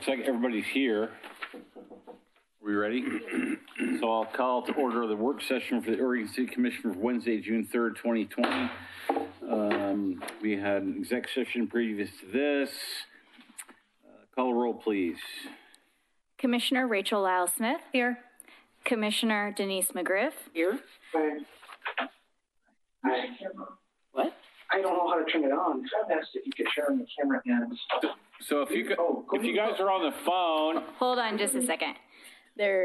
looks like everybody's here. Are we ready? So I'll call to order the work session for the Oregon City Commission for Wednesday, June 3rd, 2020. We had an exec session previous to this. Call a roll, please. Commissioner Rachel Lyle-Smith. Here. Commissioner Denise McGriff. Here. What? I don't know how to turn it on. So I've asked if you could share on the camera and stuff. So if you could, if you guys are on the phone. Hold on just a second. There.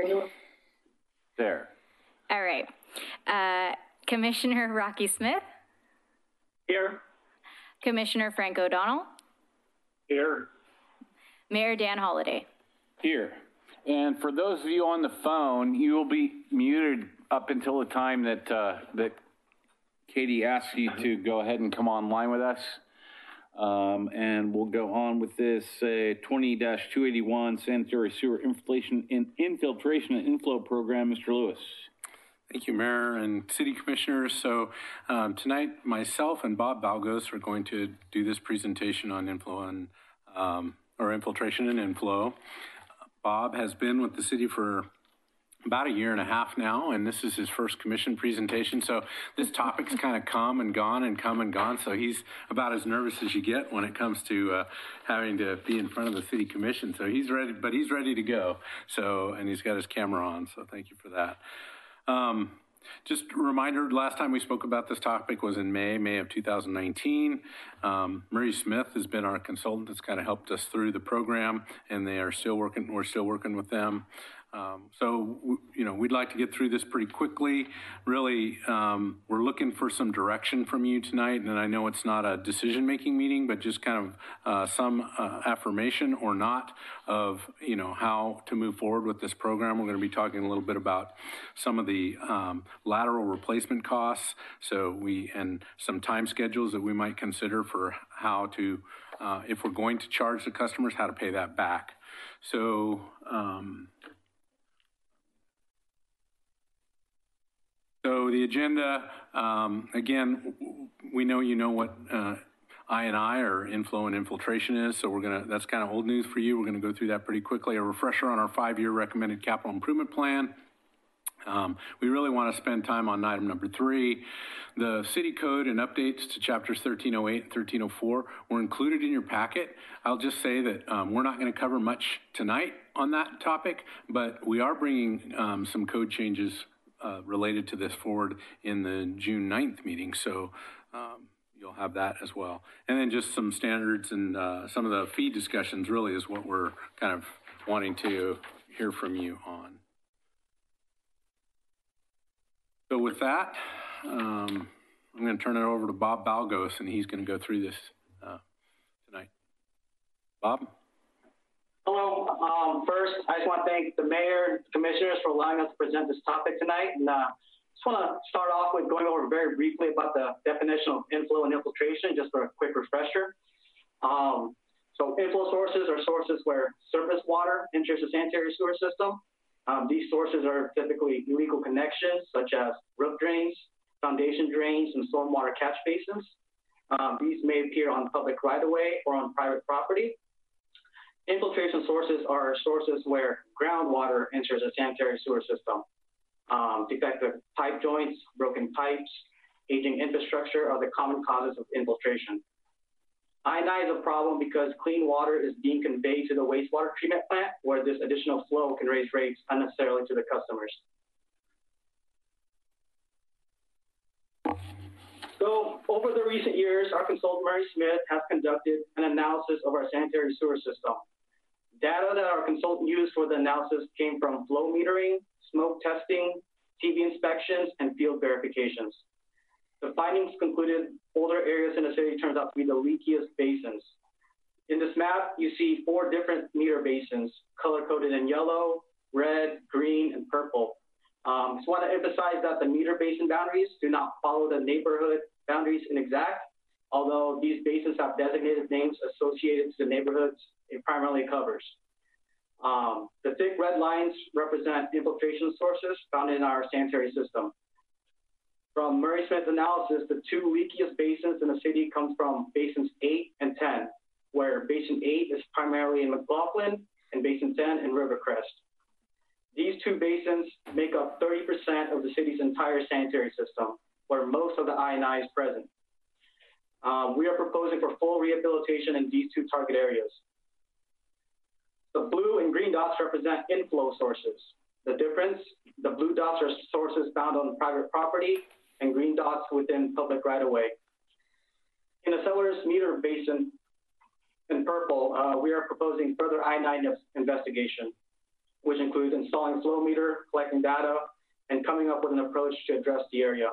All right. Commissioner Rocky Smith. Here. Commissioner Frank O'Donnell. Here. Mayor Dan Holliday. Here. And for those of you on the phone, you will be muted up until the time that that Katie asks you to go ahead and come online with us. And we'll go on with this 20-281 sanitary sewer infiltration and inflow program. Mr. Lewis. Thank you, Mayor and City Commissioners. So tonight, myself and Bob Balgos are going to do this presentation on infiltration and inflow. Bob has been with the city for about a year and a half now, and this is his first commission presentation. So this topic's kind of come and gone. So he's about as nervous as you get when it comes to having to be in front of the city commission. So he's ready, but he's ready to go. So, and he's got his camera on. So thank you for that. Just a reminder, last time we spoke about this topic was in May of 2019. Murray Smith has been our consultant that's kind of helped us through the program, and they are still working, we're still working with them. We'd like to get through this pretty quickly. Really, we're looking for some direction from you tonight, and I know it's not a decision-making meeting, but just kind of some affirmation or not of, how to move forward with this program. We're going to be talking a little bit about some of the lateral replacement costs, and some time schedules that we might consider for how to, if we're going to charge the customers, how to pay that back. So the agenda, again, we know you know what I&I or inflow and infiltration is, so that's kind of old news for you. We're gonna go through that pretty quickly. A refresher on our 5-year recommended capital improvement plan. We really want to spend time on item number 3. The city code and updates to chapters 1308 and 1304 were included in your packet. I'll just say that we're not going to cover much tonight on that topic, but we are bringing some code changes related to this forward in the June 9th meeting. So you'll have that as well. And then just some standards and some of the fee discussions really is what we're kind of wanting to hear from you on. So with that, I'm going to turn it over to Bob Balgos, and he's going to go through this tonight. Bob? Hello. First, I just want to thank the mayor and commissioners for allowing us to present this topic tonight. And just want to start off with going over very briefly about the definition of inflow and infiltration, just for a quick refresher. So inflow sources are sources where surface water enters the sanitary sewer system. These sources are typically illegal connections, such as roof drains, foundation drains, and stormwater catch basins. These may appear on public right-of-way or on private property. Infiltration sources are sources where groundwater enters a sanitary sewer system. Defective pipe joints, broken pipes, aging infrastructure are the common causes of infiltration. I&I is a problem because clean water is being conveyed to the wastewater treatment plant, where this additional flow can raise rates unnecessarily to the customers. So over the recent years, our consultant Murray Smith has conducted an analysis of our sanitary sewer system. Data that our consultant used for the analysis came from flow metering, smoke testing, TV inspections, and field verifications. The findings concluded older areas in the city turns out to be the leakiest basins. In this map, you see 4 different meter basins, color-coded in yellow, red, green, and purple. Just want to emphasize that the meter basin boundaries do not follow the neighborhood boundaries in exact, although these basins have designated names associated to the neighborhoods it primarily covers. The thick red lines represent infiltration sources found in our sanitary system. From Murray Smith's analysis, the 2 leakiest basins in the city come from basins 8 and 10, where basin 8 is primarily in McLaughlin and Basin 10 in Rivercrest. These two basins make up 30% of the city's entire sanitary system, where most of the I&I is present. We are proposing for full rehabilitation in these two target areas. The blue and green dots represent inflow sources. The difference, the blue dots are sources found on private property and green dots within public right-of-way. In the Sellers meter basin in purple, we are proposing further I&I investigation, which includes installing flow meter, collecting data, and coming up with an approach to address the area.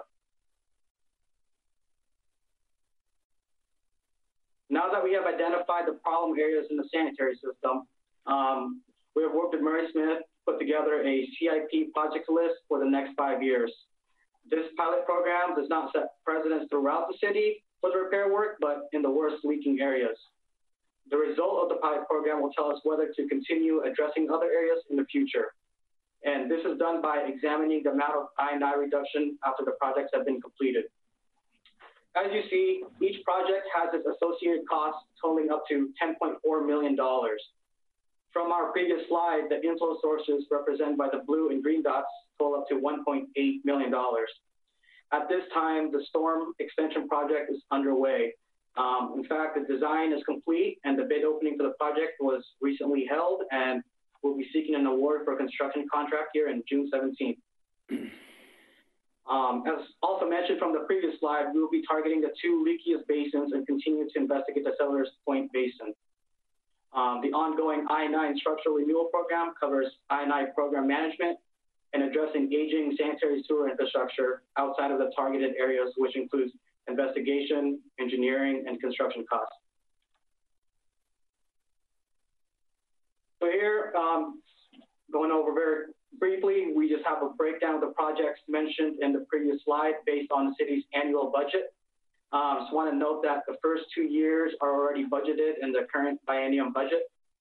Now that we have identified the problem areas in the sanitary system, we have worked with Murray Smith, put together a CIP project list for the next 5 years. This pilot program does not set precedents throughout the city for the repair work, but in the worst leaking areas. The result of the pilot program will tell us whether to continue addressing other areas in the future. And this is done by examining the amount of I&I reduction after the projects have been completed. As you see, each project has its associated costs totaling up to $10.4 million. From our previous slide, the inflow sources represented by the blue and green dots total up to $1.8 million. At this time, the storm extension project is underway. In fact, the design is complete and the bid opening for the project was recently held, and we'll be seeking an award for a construction contract here in June 17th. As also mentioned from the previous slide, we will be targeting the two leakiest basins and continue to investigate the Sellers Point Basin. The ongoing I&I and structural renewal program covers I&I program management and addressing aging sanitary sewer infrastructure outside of the targeted areas, which includes investigation, engineering, and construction costs. So here, going over very briefly, we just have a breakdown of the projects mentioned in the previous slide based on the city's annual budget. Just want to note that the first 2 years are already budgeted in the current biennium budget.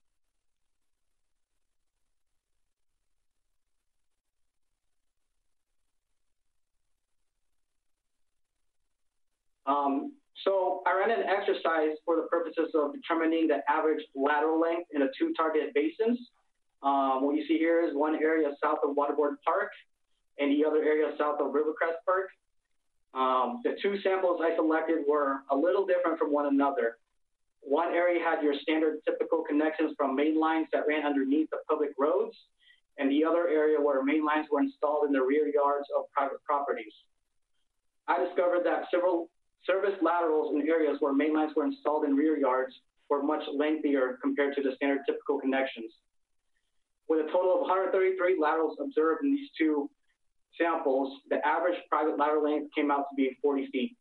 So I ran an exercise for the purposes of determining the average lateral length in the two targeted basins. What you see here is one area south of Waterboard Park and the other area south of Rivercrest Park. The two samples I selected were a little different from one another. One area had your standard typical connections from main lines that ran underneath the public roads, and the other area where main lines were installed in the rear yards of private properties. I discovered that several service laterals in areas where main lines were installed in rear yards were much lengthier compared to the standard typical connections. With a total of 133 laterals observed in these two samples, the average private lateral length came out to be 40 feet.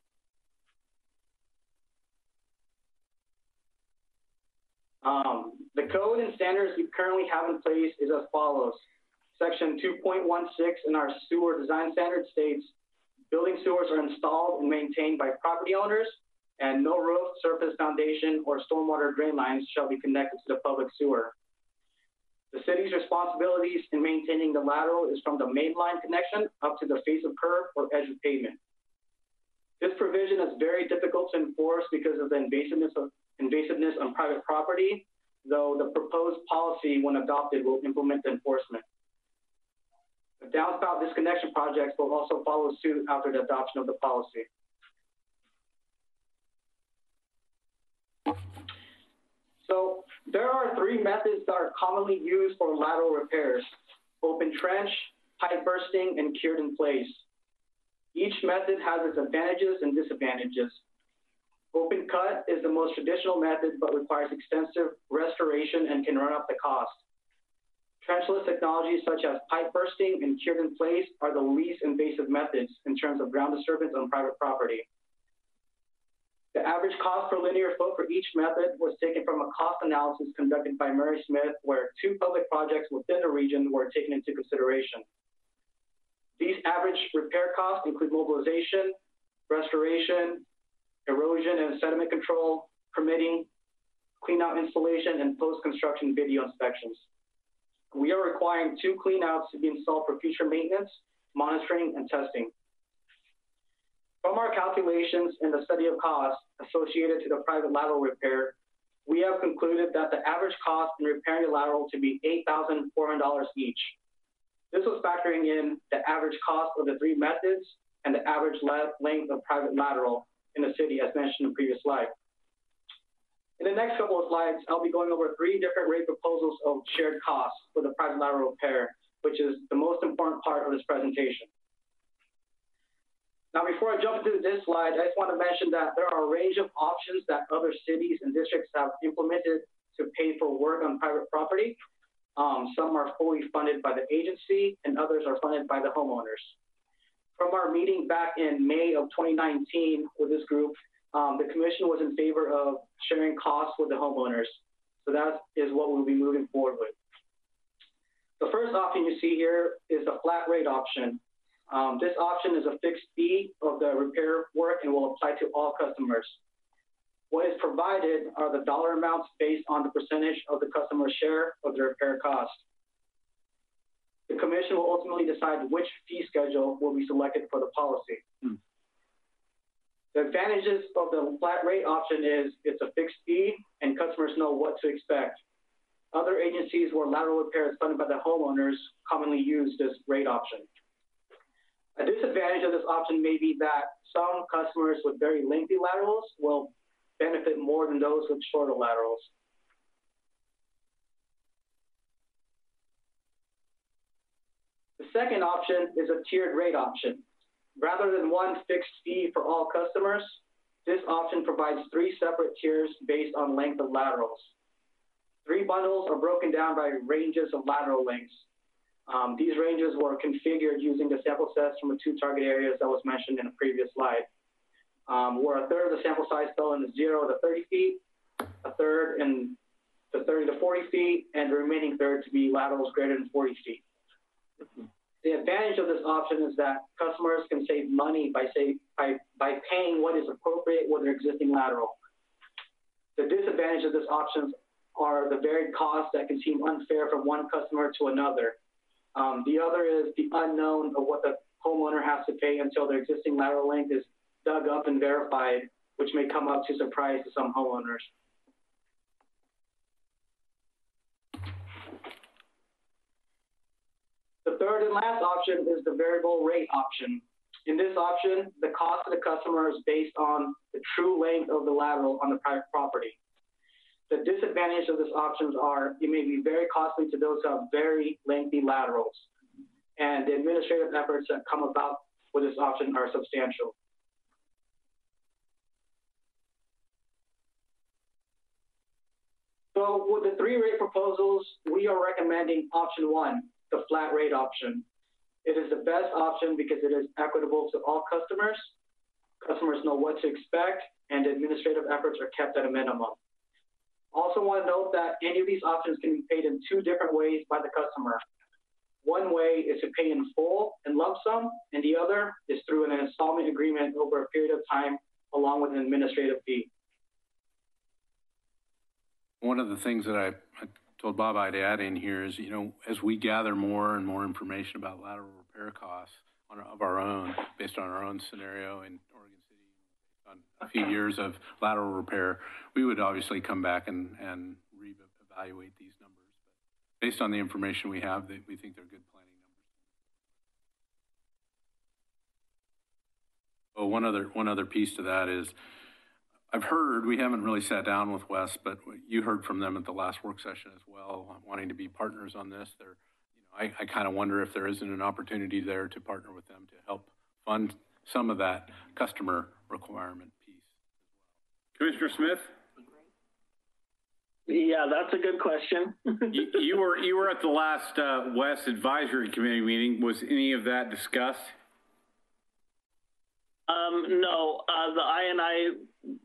The code and standards we currently have in place is as follows. Section 2.16 in our sewer design standard states, building sewers are installed and maintained by property owners, and no roof, surface foundation, or stormwater drain lines shall be connected to the public sewer. The city's responsibilities in maintaining the lateral is from the main line connection up to the face of curb or edge of pavement. This provision is very difficult to enforce because of the invasiveness on private property, though the proposed policy, when adopted, will implement the enforcement. The downspout disconnection projects will also follow suit after the adoption of the policy. So there are three methods that are commonly used for lateral repairs: open trench, pipe bursting, and cured in place. Each method has its advantages and disadvantages. Open cut is the most traditional method, but requires extensive restoration and can run up the cost. Trenchless technologies such as pipe bursting and cured in place are the least invasive methods in terms of ground disturbance on private property. The average cost per linear foot for each method was taken from a cost analysis conducted by Murray Smith, where two public projects within the region were taken into consideration. These average repair costs include mobilization, restoration, erosion and sediment control, permitting, cleanout installation, and post-construction video inspections. We are requiring 2 cleanouts to be installed for future maintenance, monitoring, and testing. From our calculations and the study of costs associated to the private lateral repair, we have concluded that the average cost in repairing a lateral to be $8,400 each. This was factoring in the average cost of the three methods and the average length of private lateral in the city, as mentioned in the previous slide. In the next couple of slides, I'll be going over 3 different rate proposals of shared costs for the private lateral repair, which is the most important part of this presentation. Now, before I jump into this slide, I just want to mention that there are a range of options that other cities and districts have implemented to pay for work on private property. Some are fully funded by the agency and others are funded by the homeowners. From our meeting back in May of 2019 with this group, the commission was in favor of sharing costs with the homeowners. So that is what we'll be moving forward with. The first option you see here is the flat rate option. This option is a fixed fee of the repair work and will apply to all customers. What is provided are the dollar amounts based on the percentage of the customer's share of the repair cost. The commission will ultimately decide which fee schedule will be selected for the policy. The advantages of the flat rate option is it's a fixed fee and customers know what to expect. Other agencies where lateral repair is funded by the homeowners commonly use this rate option. A disadvantage of this option may be that some customers with very lengthy laterals will benefit more than those with shorter laterals. The second option is a tiered rate option. Rather than one fixed fee for all customers, this option provides 3 separate tiers based on length of laterals. 3 bundles are broken down by ranges of lateral lengths. These ranges were configured using the sample sets from the 2 target areas that was mentioned in the previous slide, where a third of the sample size fell in the 0 to 30 feet, a third in the 30 to 40 feet, and the remaining third to be laterals greater than 40 feet. The advantage of this option is that customers can save money by paying what is appropriate with their existing lateral. The disadvantage of this option are the varied costs that can seem unfair from one customer to another. The other is the unknown of what the homeowner has to pay until their existing lateral length is dug up and verified, which may come up to surprise to some homeowners. The third and last option is the variable rate option. In this option, the cost to the customer is based on the true length of the lateral on the private property. The disadvantage of this option are it may be very costly to those who have very lengthy laterals, and the administrative efforts that come about with this option are substantial. So with the 3 rate proposals, we are recommending option 1, the flat rate option. It is the best option because it is equitable to all customers. Customers know what to expect, and administrative efforts are kept at a minimum. Also want to note that any of these options can be paid in 2 different ways by the customer. One way is to pay in full and lump sum, and the other is through an installment agreement over a period of time along with an administrative fee. One of the things that I told Bob I'd add in here is, as we gather more and more information about lateral repair costs of our own, based on our own scenario in Oregon City, on a few years of lateral repair, we would obviously come back and reevaluate these numbers. But based on the information we have, we think they're good planning numbers. Oh, one other piece to that is, I've heard, we haven't really sat down with Wes, but you heard from them at the last work session as well, wanting to be partners on this. I kind of wonder if there isn't an opportunity there to partner with them to help fund some of that customer requirement piece. Commissioner Smith? Yeah, that's a good question. you were at the last West Advisory Committee meeting. Was any of that discussed? No, the INI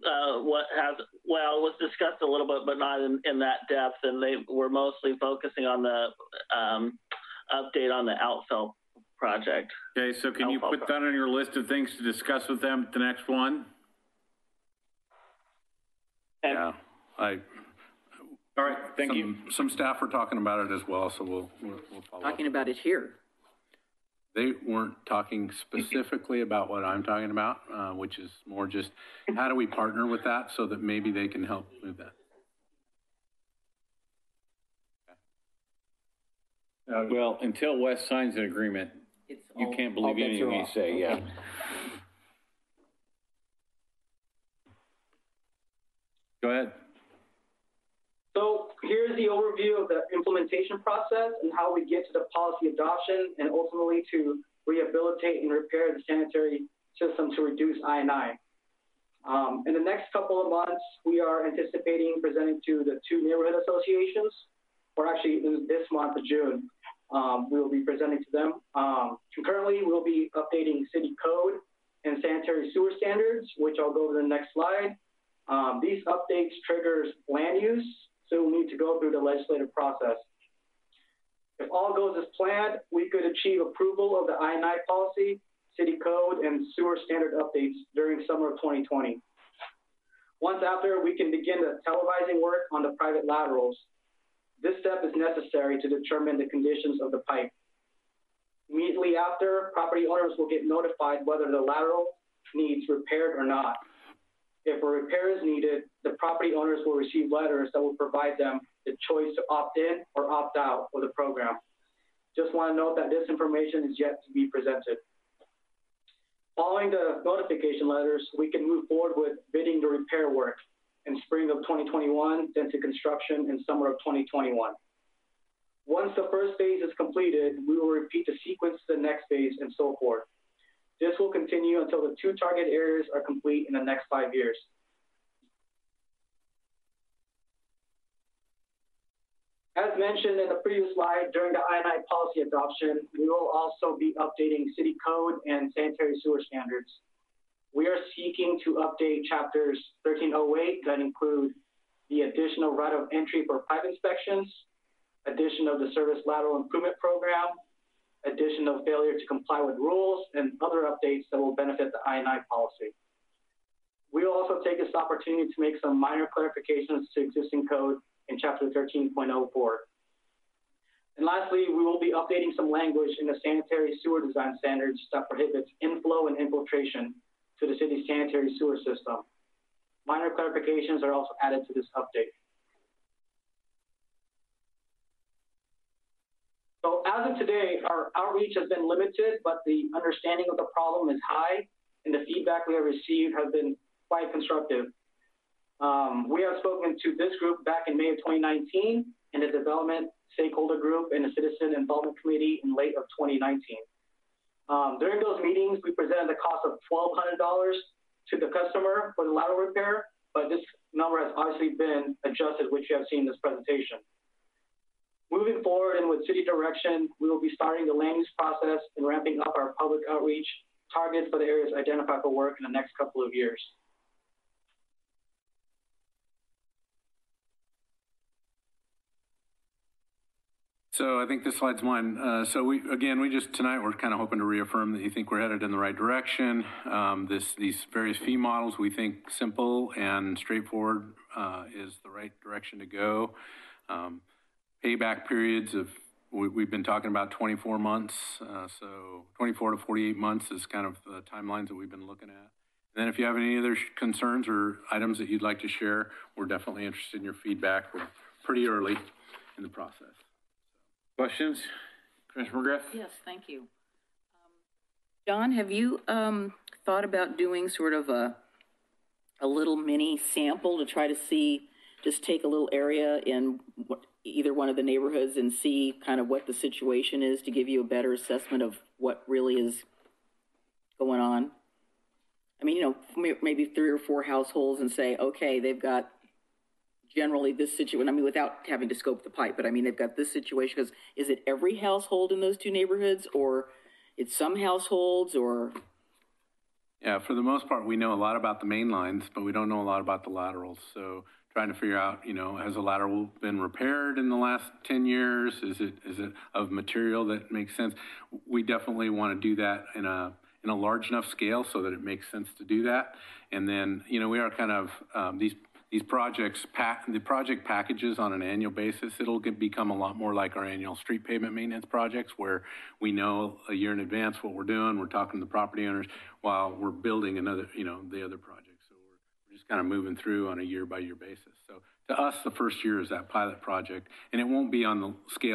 was discussed a little bit, but not in that depth, and they were mostly focusing on the update on the outfell project. Okay, so can you put that on your list of things to discuss with them at the next one? Yeah, all right, thank you. Some staff are talking about it as well, so we'll follow up. Talking about it here. They weren't talking specifically about what I'm talking about, which is more just how do we partner with that so that maybe they can help move that. Well, until Wes signs an agreement, you can't believe anything you say, yeah. Go ahead. So here's the overview of the implementation process and how we get to the policy adoption and ultimately to rehabilitate and repair the sanitary system to reduce I&I. In the next couple of months, we are anticipating presenting to the 2 neighborhood associations, or actually in this month of June, we will be presenting to them. Concurrently, we'll be updating city code and sanitary sewer standards, which I'll go over the next slide. These updates triggers land use, so we'll need to go through the legislative process. If all goes as planned, we could achieve approval of the I&I policy, city code, and sewer standard updates during summer of 2020. Once after, we can begin the televising work on the private laterals. This step is necessary to determine the conditions of the pipe. Immediately after, property owners will get notified whether the lateral needs repaired or not. If a repair is needed, the property owners will receive letters that will provide them the choice to opt in or opt out of the program. Just want to note that this information is yet to be presented. Following the notification letters, we can move forward with bidding the repair work in spring of 2021, then to construction in summer of 2021. Once the first phase is completed, we will repeat the sequence to the next phase and so forth. This will continue until the 2 target areas are complete in the next 5 years. As mentioned in the previous slide, during the I&I policy adoption, we will also be updating city code and sanitary sewer standards. We are seeking to update chapters 1308 that include the additional right of entry for pipe inspections, addition of the service lateral improvement program, addition of failure to comply with rules, and other updates that will benefit the I&I policy. We will also take this opportunity to make some minor clarifications to existing code in chapter 13.04. And lastly, we will be updating some language in the sanitary sewer design standards that prohibits inflow and infiltration to the city's sanitary sewer system. Minor clarifications are also added to this update. So as of today, our outreach has been limited, but the understanding of the problem is high, and the feedback we have received has been quite constructive. We have spoken to this group back in May of 2019, and the development stakeholder group and the citizen involvement committee in late of 2019. During those meetings, we presented the cost of $1,200 to the customer for the lateral repair, but this number has obviously been adjusted, which you have seen in this presentation. Moving forward and with city direction, we will be starting the land use process and ramping up our public outreach targets for the areas identified for work in the next couple of years. So I think this slide's mine. Tonight we're kind of hoping to reaffirm that you think we're headed in the right direction. These various fee models, we think simple and straightforward is the right direction to go. Payback periods of, we've been talking about 24 months. So 24 to 48 months is kind of the timelines that we've been looking at. And then if you have any other concerns or items that you'd like to share, we're definitely interested in your feedback. We're pretty early in the process. Questions? Commissioner McGriff? Yes, thank you. John, have you thought about doing sort of a little mini sample to try to see, just take a little area in either one of the neighborhoods and see kind of what the situation is to give you a better assessment of what really is going on? I mean, you know, maybe 3 or 4 households and say, okay, they've got generally this situation, I mean, without having to scope the pipe, but I mean, they've got this situation, because is it every household in those 2 neighborhoods, or it's some households, or? Yeah, for the most part, we know a lot about the main lines, but we don't know a lot about the laterals. So trying to figure out, you know, has a lateral been repaired in the last 10 years? Is it of material that makes sense? We definitely want to do that in a large enough scale so that it makes sense to do that. And then, you know, we are kind of, these projects, the project packages on an annual basis, it'll become a lot more like our annual street pavement maintenance projects, where we know a year in advance what we're doing. We're talking to the property owners while we're building another, you know, the other projects. So we're just kind of moving through on a year by year basis. So to us, the first year is that pilot project, and it won't be on the scale of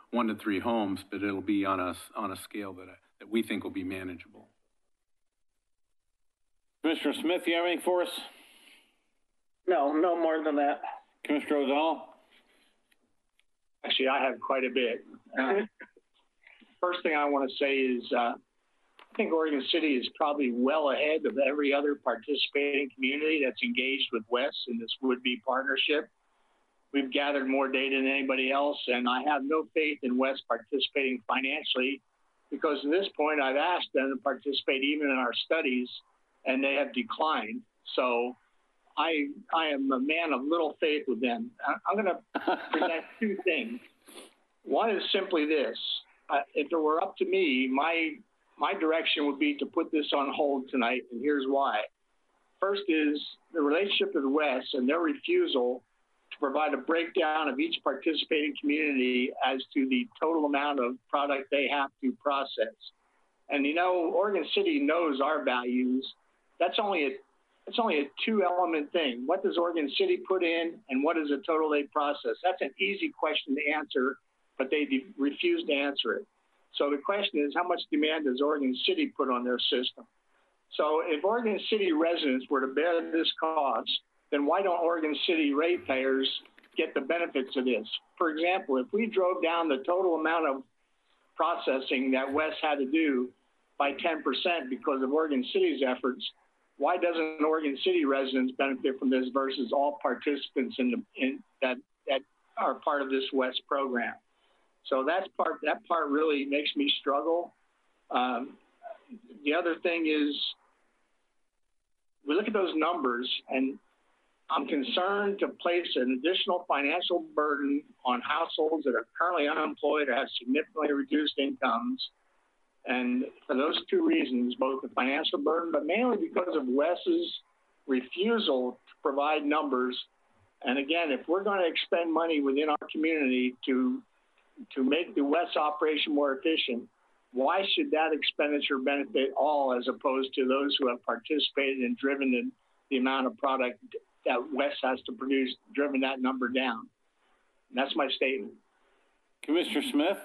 1 to 3 homes, but it'll be on a scale that we think will be manageable. Commissioner Smith, you have anything for us? No more than that. Commissioner O'Donnell? Actually, I have quite a bit. First thing I want to say is I think Oregon City is probably well ahead of every other participating community that's engaged with WES in this would-be partnership. We've gathered more data than anybody else, and I have no faith in WES participating financially because at this point I've asked them to participate even in our studies, and they have declined. So I am a man of little faith with them. I'm going to present 2 things. One is simply this. If it were up to me, my direction would be to put this on hold tonight, and here's why. First is the relationship with WES and their refusal to provide a breakdown of each participating community as to the total amount of product they have to process. And you know, Oregon City knows our values. It's only a 2-element thing. What does Oregon City put in, and what is the total they process? That's an easy question to answer, but they refuse to answer it. So the question is, how much demand does Oregon City put on their system? So if Oregon City residents were to bear this cost, then why don't Oregon City ratepayers get the benefits of this? For example, if we drove down the total amount of processing that WES had to do by 10% because of Oregon City's efforts, why doesn't Oregon City residents benefit from this versus all participants that are part of this WES program? So that part really makes me struggle. The other thing is, we look at those numbers, and I'm concerned to place an additional financial burden on households that are currently unemployed or have significantly reduced incomes. And for those 2 reasons, both the financial burden, but mainly because of WES's refusal to provide numbers. And again, if we're going to expend money within our community to make the WES operation more efficient, why should that expenditure benefit all as opposed to those who have participated and driven the amount of product that WES has to produce, driven that number down? And that's my statement. Commissioner Smith?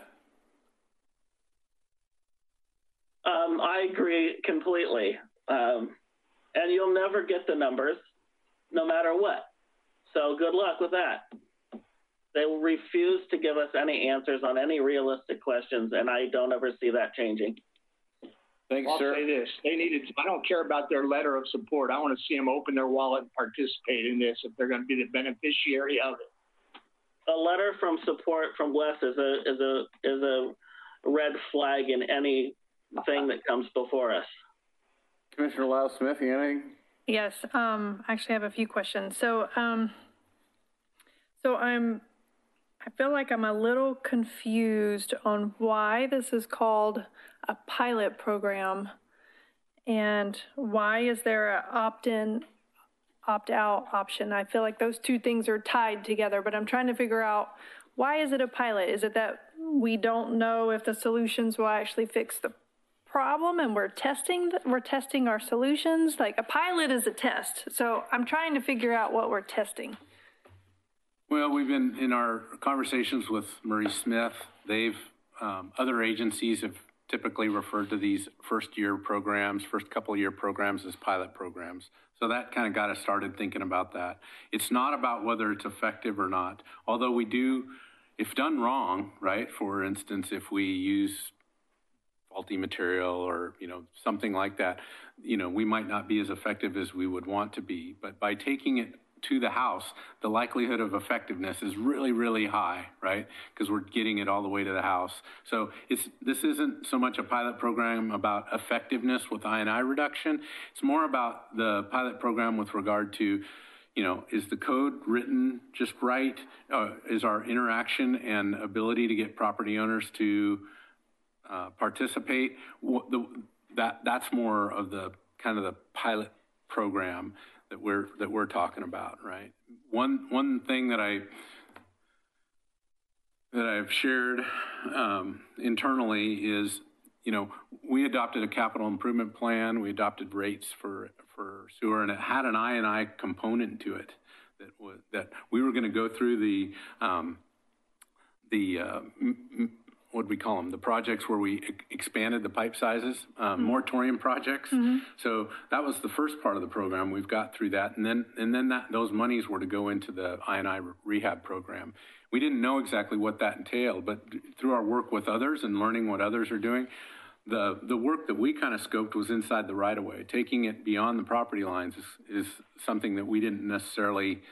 I agree completely. And you'll never get the numbers, no matter what. So good luck with that. They will refuse to give us any answers on any realistic questions, and I don't ever see that changing. Thanks, I'll sir. say this. I don't care about their letter of support. I want to see them open their wallet and participate in this if they're going to be the beneficiary of it. A letter from support from WES is a red flag in anything that comes before us. Commissioner Lyle Smith, you got anything? Yes, I actually have a few questions. So I feel like I'm a little confused on why this is called a pilot program and why is there an opt-in, opt-out option. I feel like those 2 things are tied together, but I'm trying to figure out, why is it a pilot? Is it that we don't know if the solutions will actually fix the problem and we're testing our solutions? Like, a pilot is a test. So I'm trying to figure out what we're testing. Well, we've been in our conversations with Maurice Smith. Other agencies have typically referred to these first couple year programs as pilot programs. So that kind of got us started thinking about that. It's not about whether it's effective or not. Although we do, if done wrong, right? For instance, if we use faulty material or, something like that, we might not be as effective as we would want to be. But by taking it to the house, the likelihood of effectiveness is really, really high, right? Because we're getting it all the way to the house. So this isn't so much a pilot program about effectiveness with I&I reduction. It's more about the pilot program with regard to, is the code written just right? Is our interaction and ability to get property owners to participate? That's more of the kind of the pilot program that we're talking about, right? One thing that I've shared internally is, we adopted a capital improvement plan. We adopted rates for sewer, and it had an I&I component to it that we were going to go through what do we call them? The projects where we expanded the pipe sizes, moratorium projects. So that was the first part of the program. We've got through that. And then those monies were to go into the I&I rehab program. We didn't know exactly what that entailed, but through our work with others and learning what others are doing, the work that we kind of scoped was inside the right of way. Taking it beyond the property lines is something that we didn't necessarily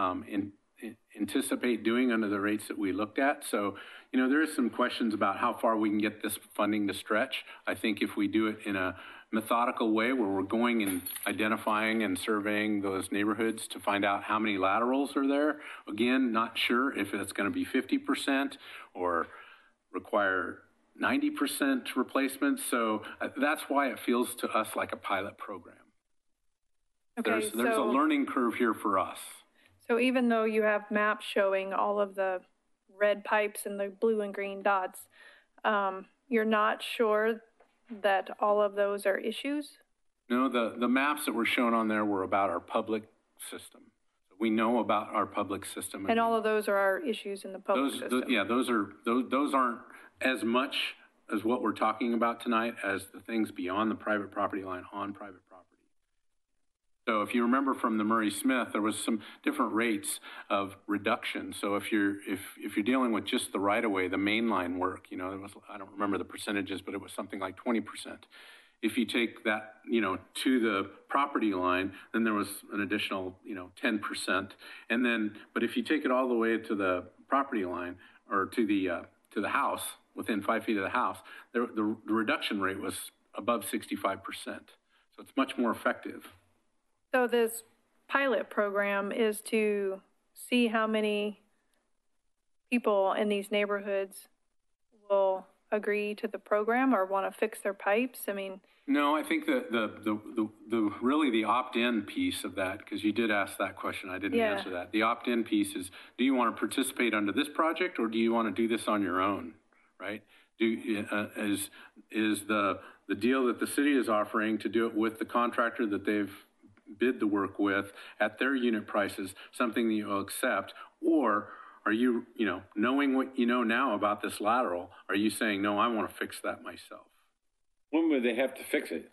anticipate doing under the rates that we looked at. So, you know, there is some questions about how far we can get this funding to stretch. I think if we do it in a methodical way where we're going and identifying and surveying those neighborhoods to find out how many laterals are there. Again, not sure if it's going to be 50% or require 90% replacement. So that's why it feels to us like a pilot program. Okay, There's a learning curve here for us. So even though you have maps showing all of the red pipes and the blue and green dots, you're not sure that all of those are issues? No, the maps that were shown on there were about our public system. We know about our public system. And all of those are our issues in the public system? Those aren't as much as what we're talking about tonight as the things beyond the private property line on private property. So if you remember from the Murray Smith, there was some different rates of reduction. So if you're dealing with just the right of way, the main line work, you know, I don't remember the percentages, but it was something like 20%. If you take that, you know, to the property line, then there was an additional, you know, 10%. And then, but if you take it all the way to the property line or to the house, within 5 feet of the house, the reduction rate was above 65%. So it's much more effective. So this pilot program is to see how many people in these neighborhoods will agree to the program or want to fix their pipes? I mean, no, I think the really the opt-in piece of that, because you did ask that question, I didn't answer that. The opt-in piece is, do you want to participate under this project or do you want to do this on your own, right? Is the deal that the city is offering to do it with the contractor that they've bid the work with at their unit prices something that you'll accept, or are you, you know, knowing what you know now about this lateral, are you saying, no, I want to fix that myself? When would they have to fix it?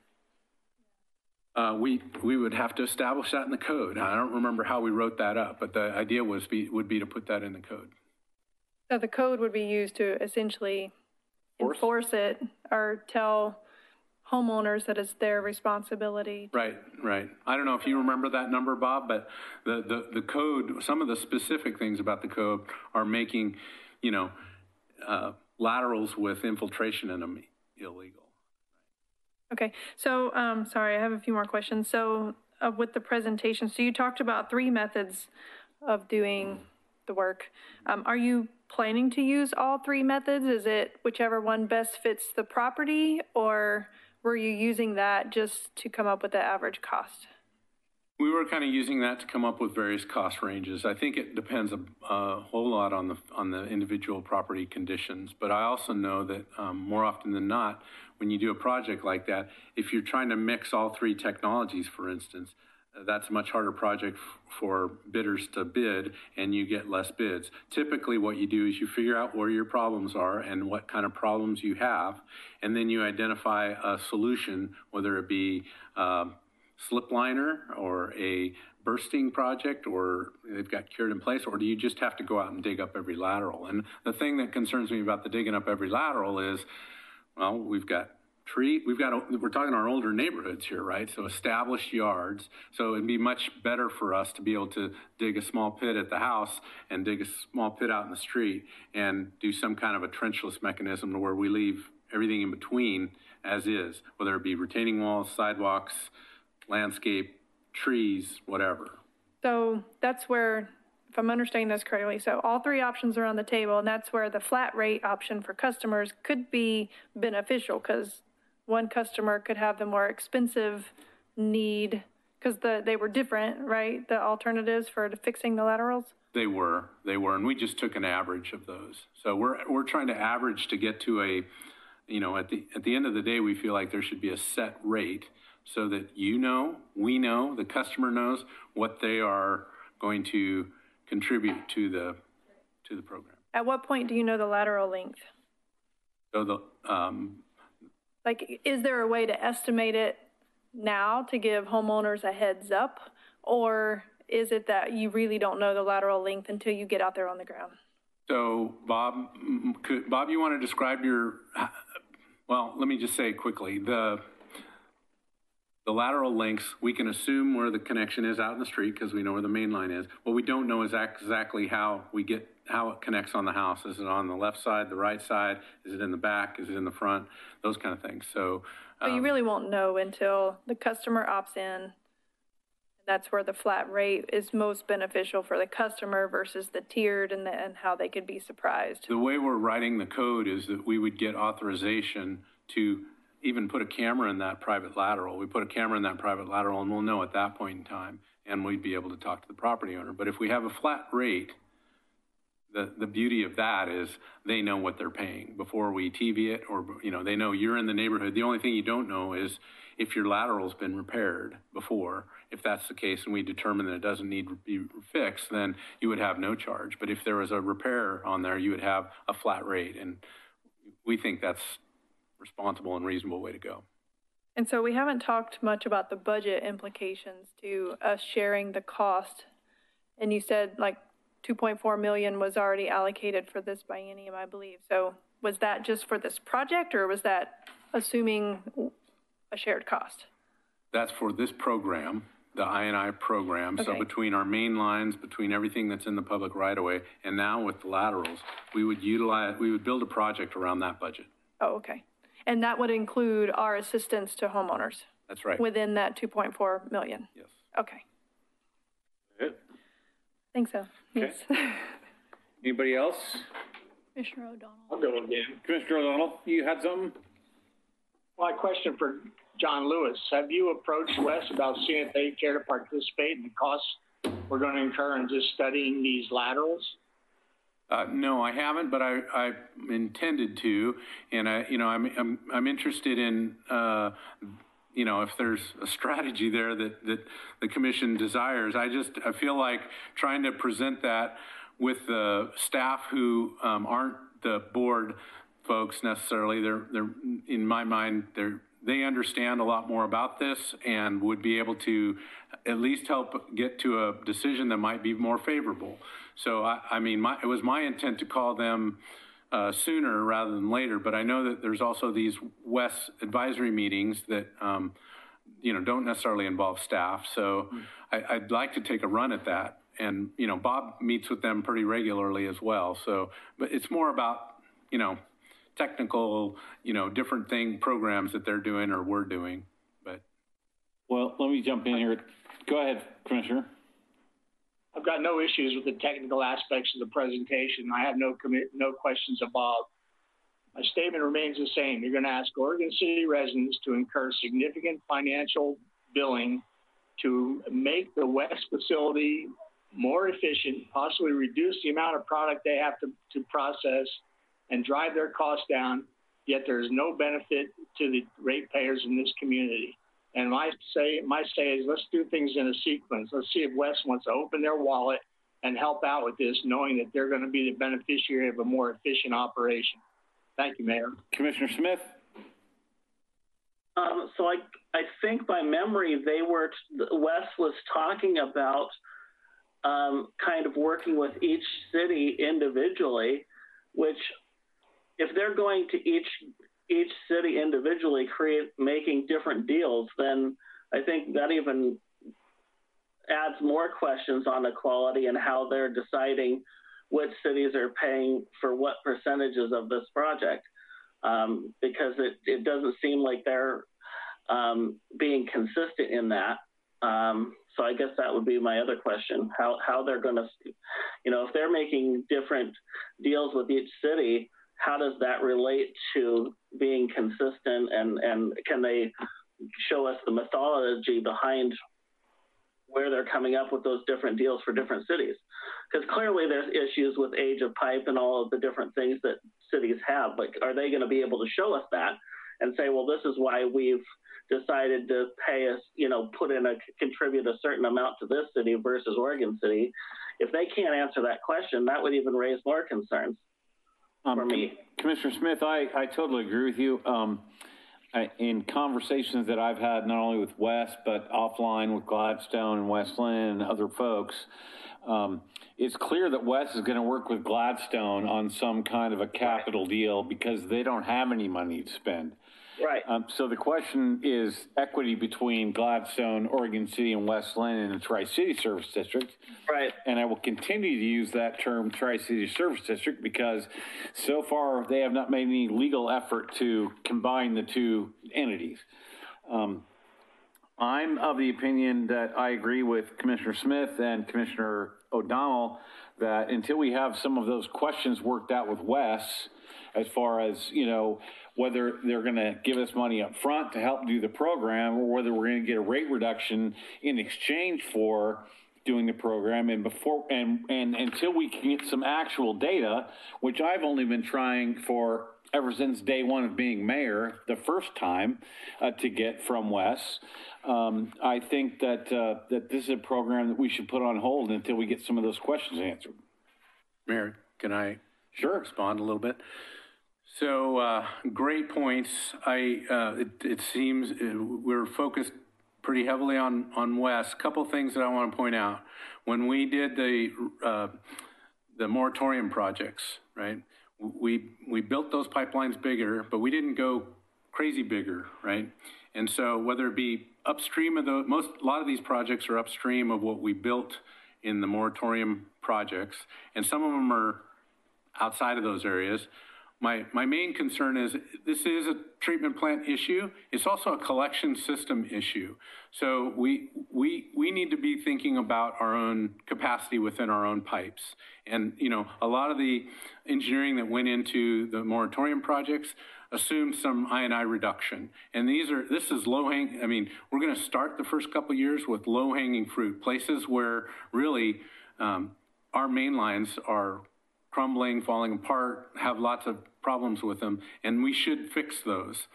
We would have to establish that in the code. I don't remember how we wrote that up, but the idea would be to put that in the code. So the code would be used to essentially enforce it or tell homeowners that it's their responsibility. Right. I don't know if you remember that number, Bob, but the code, some of the specific things about the code are making, you know, laterals with infiltration in them illegal. Okay, so sorry, I have a few more questions. So with the presentation, so you talked about 3 methods of doing the work. Are you planning to use all 3 methods? Is it whichever one best fits the property, or were you using that just to come up with the average cost? We were kind of using that to come up with various cost ranges. I think it depends a whole lot on the individual property conditions, but I also know that more often than not, when you do a project like that, if you're trying to mix all 3 technologies, for instance, that's a much harder project for bidders to bid, and you get less bids. Typically what you do is you figure out where your problems are and what kind of problems you have, and then you identify a solution, whether it be slip liner or a bursting project, or they've got cured in place, or do you just have to go out and dig up every lateral? And the thing that concerns me about the digging up every lateral is, well, we're talking our older neighborhoods here, right? So established yards. So it'd be much better for us to be able to dig a small pit at the house and dig a small pit out in the street and do some kind of a trenchless mechanism to where we leave everything in between as is, whether it be retaining walls, sidewalks, landscape, trees, whatever. So that's where, if I'm understanding this correctly, so all 3 options are on the table, and that's where the flat rate option for customers could be beneficial, because one customer could have the more expensive need, because they were different, right? The alternatives for fixing the laterals? They were, and we just took an average of those. So we're trying to average to get to a, you know, at the end of the day, we feel like there should be a set rate so that you know, we know, the customer knows what they are going to contribute to the program. At what point do you know the lateral length? So Like, is there a way to estimate it now to give homeowners a heads up? Or is it that you really don't know the lateral length until you get out there on the ground? So Bob, you want to describe well, let me just say quickly, the lateral lengths, we can assume where the connection is out in the street because we know where the main line is. What we don't know is exactly how it connects on the house. Is it on the left side, the right side? Is it in the back? Is it in the front? Those kind of things. So But you really won't know until the customer opts in. That's where the flat rate is most beneficial for the customer versus the tiered and how they could be surprised. the way we're writing the code is that we would get authorization to even put a camera in that private lateral. We put a camera in that private lateral and we'll know at that point in time, and we'd be able to talk to the property owner. But if we have a flat rate, the beauty of that is they know what they're paying before we TV it, or, they know you're in the neighborhood. The only thing you don't know is if your lateral's been repaired before. If that's the case and we determine that it doesn't need to be fixed, then you would have no charge. But if there was a repair on there, you would have a flat rate. And we think that's responsible and reasonable way to go. And so we haven't talked much about the budget implications to us sharing the cost. And you said like 2.4 million was already allocated for this biennium, I believe. So was that just for this project, or was that assuming a shared cost? That's for this program, the I&I program. Okay. So between our main lines, between everything that's in the public right of way, and now with the laterals, we would build a project around that budget. Oh, okay. And that would include our assistance to homeowners That's right. within that 2.4 million? Yes. Okay. Good. I think so. Okay. Yes. Anybody else? Commissioner O'Donnell. I'll go again. Commissioner O'Donnell, you had something? My question for John Lewis, have you approached Wes about seeing if they care to participate in the costs we're going to incur in just studying these laterals? No, I haven't, but I intended to, and I'm interested in, if there's a strategy there that the commission desires. I feel like trying to present that with the staff who aren't the board folks necessarily. They're in my mind, they understand a lot more about this and would be able to at least help get to a decision that might be more favorable. So, it was my intent to call them sooner rather than later, but I know that there's also these WES advisory meetings that, don't necessarily involve staff. So I'd like to take a run at that. And, Bob meets with them pretty regularly as well. So, but it's more about, technical, different programs that they're doing or we're doing. But Well, let me jump in here. Go ahead, Commissioner. I've got no issues with the technical aspects of the presentation. I have no questions of Bob. My statement remains the same. You're going to ask Oregon City residents to incur significant financial billing to make the West facility more efficient, possibly reduce the amount of product they have to process and drive their costs down, yet there's no benefit to the ratepayers in this community. And my say is let's do things in a sequence. Let's see if West wants to open their wallet and help out with this, knowing that they're going to be the beneficiary of a more efficient operation. Thank you, Mayor. Commissioner Smith? So I think by memory, Wes was talking about kind of working with each city individually, which if they're going to each city individually making different deals, then I think that even adds more questions on the quality and how they're deciding which cities are paying for what percentages of this project, because it doesn't seem like they're being consistent in that. So I guess that would be my other question, how they're going to, if they're making different deals with each city, how does that relate to being consistent, and can they show us the methodology behind where they're coming up with those different deals for different cities? Because clearly there's issues with age of pipe and all of the different things that cities have, but are they going to be able to show us that? and say, well, this is why we've decided to pay us, contribute a certain amount to this city versus Oregon City. If they can't answer that question, that would even raise more concerns for me. Commissioner Smith, I totally agree with you. In conversations that I've had, not only with Wes, but offline with Gladstone and West Linn and other folks, it's clear that Wes is going to work with Gladstone on some kind of a capital deal because they don't have any money to spend. Right. So the question is equity between Gladstone, Oregon City, and West Linn and the Tri-City Service District. Right. And I will continue to use that term Tri-City Service District because so far they have not made any legal effort to combine the two entities. I'm of the opinion that I agree with Commissioner Smith and Commissioner O'Donnell that until we have some of those questions worked out with Wes, as far as, whether they're going to give us money up front to help do the program or whether we're going to get a rate reduction in exchange for doing the program, and until we can get some actual data, which I've only been trying for ever since day one of being mayor, the first time to get from Wes, I think that this is a program that we should put on hold until we get some of those questions answered. Mayor, can I Sure. respond a little bit? So great points. It seems we're focused pretty heavily on Wes. A couple things that I want to point out. When we did the moratorium projects, right? We built those pipelines bigger, but we didn't go crazy bigger, right? And so whether it be upstream of a lot of these projects are upstream of what we built in the moratorium projects, and some of them are outside of those areas. My main concern is this is a treatment plant issue. It's also a collection system issue. So we need to be thinking about our own capacity within our own pipes. And, a lot of the engineering that went into the moratorium projects assumed some I&I reduction. And this is low-hanging, we're going to start the first couple of years with low-hanging fruit, places where really our main lines are crumbling, falling apart, have lots of problems with them, and we should fix those.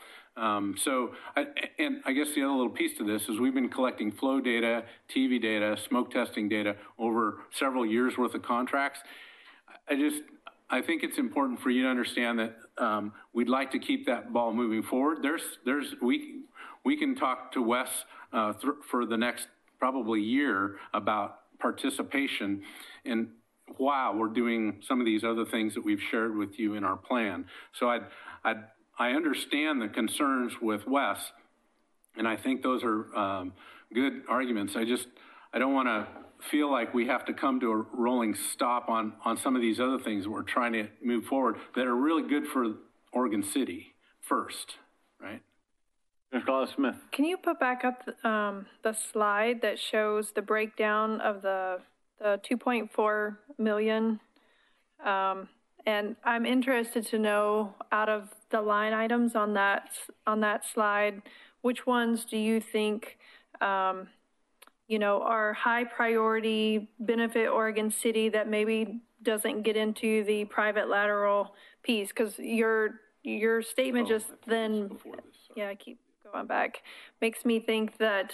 I guess the other little piece to this is we've been collecting flow data, TV data, smoke testing data over several years worth of contracts. I think it's important for you to understand that we'd like to keep that ball moving forward. We can talk to Wes for the next probably year about participation in while we're doing some of these other things that we've shared with you in our plan. So I understand the concerns with Wes, and I think those are good arguments. I don't want to feel like we have to come to a rolling stop on some of these other things that we're trying to move forward that are really good for Oregon City first, right? Mr. Smith. Can you put back up the slide that shows the breakdown of the 2.4 million? And I'm interested to know, out of the line items on that slide, which ones do you think are high priority, benefit Oregon City, that maybe doesn't get into the private lateral piece? Because your statement I keep going back, makes me think that